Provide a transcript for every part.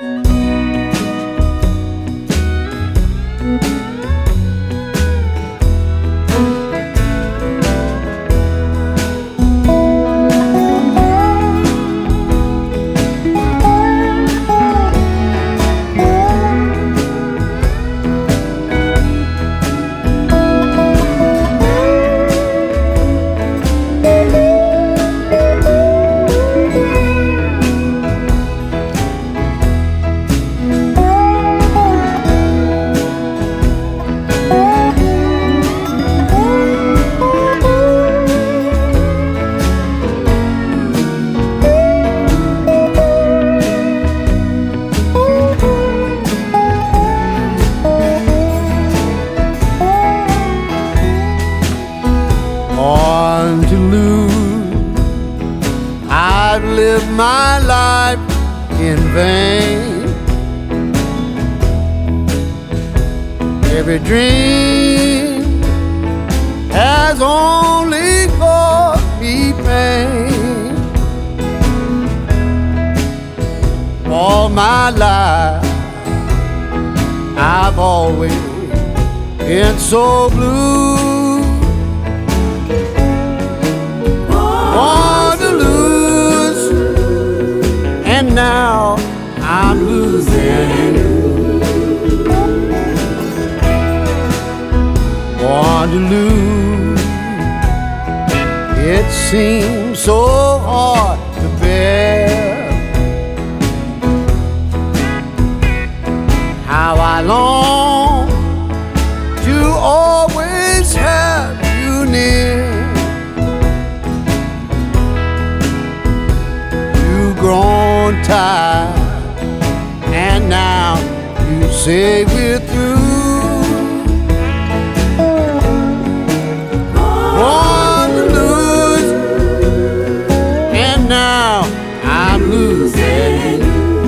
Born to lose, I've lived my life in vain. Every dream has only caused me pain. All my life I've always been so blue. Born to lose, and now I'm losing. Born to lose, it seems so hard to bear. How I long to always have you near. You've grown tired, and now you say we're through. Born to lose, and now I'm losing.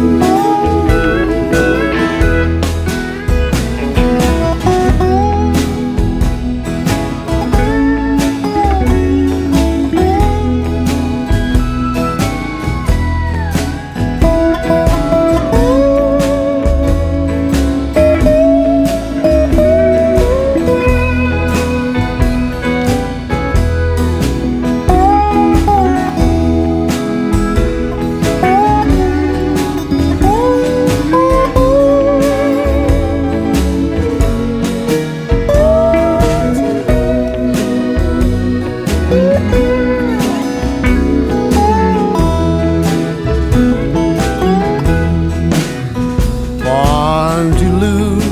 Born to lose,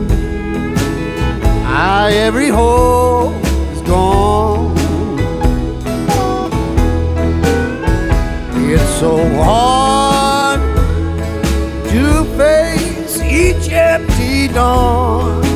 every hope is gone. It's so hard to face each empty dawn.